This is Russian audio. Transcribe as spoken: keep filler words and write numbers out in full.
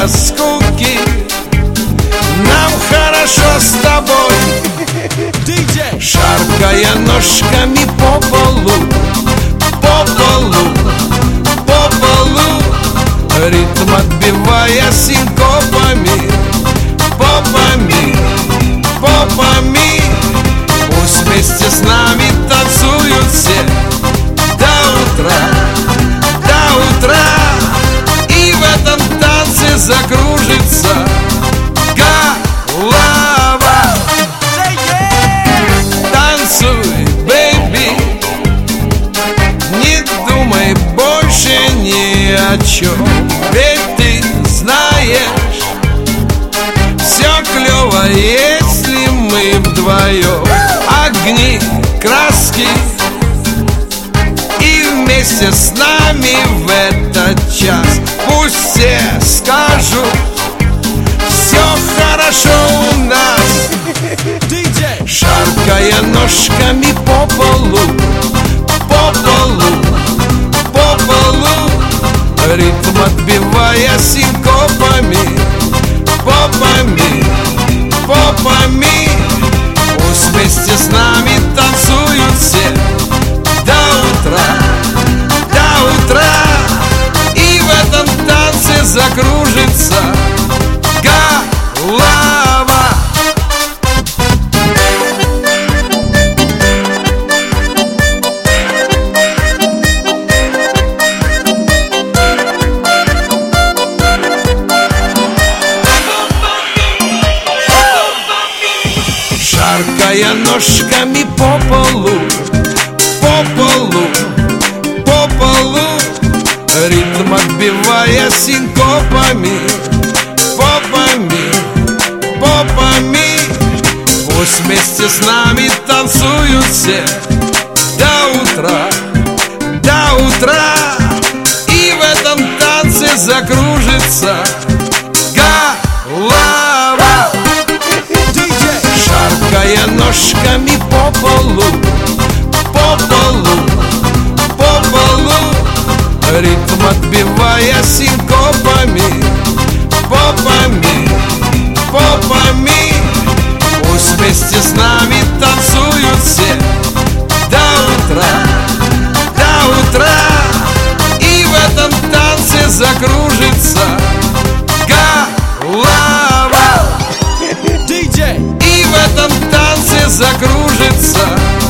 без скуки. Нам хорошо с тобой, шаркая ножками по полу, по полу, по полу, ритм отбивая синкопами, попами, попами. Пусть вместе с нами танцуют все до утра, до утра. И в этом танце закружится голова. Танцуй, бэйби, не думай больше ни о чем. Ведь ты знаешь, все клево, если мы вдвоем. Огни, краски, и вместе с нами в этот час. Пусть все скажут, все хорошо у нас. Шаркая ножками по полу, по полу, по полу, ритм отбивая синкопами, попами, попами. Пусть вместе с нами танцуют все до утра, до утра. И в этом танце закружится голова. Шаркая ножками по полу, по полу, по полу, ритм отбивая синкопами, попами, попами. Пусть вместе с нами танцуют все до утра, до утра. И в этом танце закружится голова. Шаркая ножками по полу, по полу, по полу, ритм отбивая синкопами, попами, попами. Пусть вместе с нами танцуют все до утра, до утра. И в этом танце закружится голова. И в этом танце закружится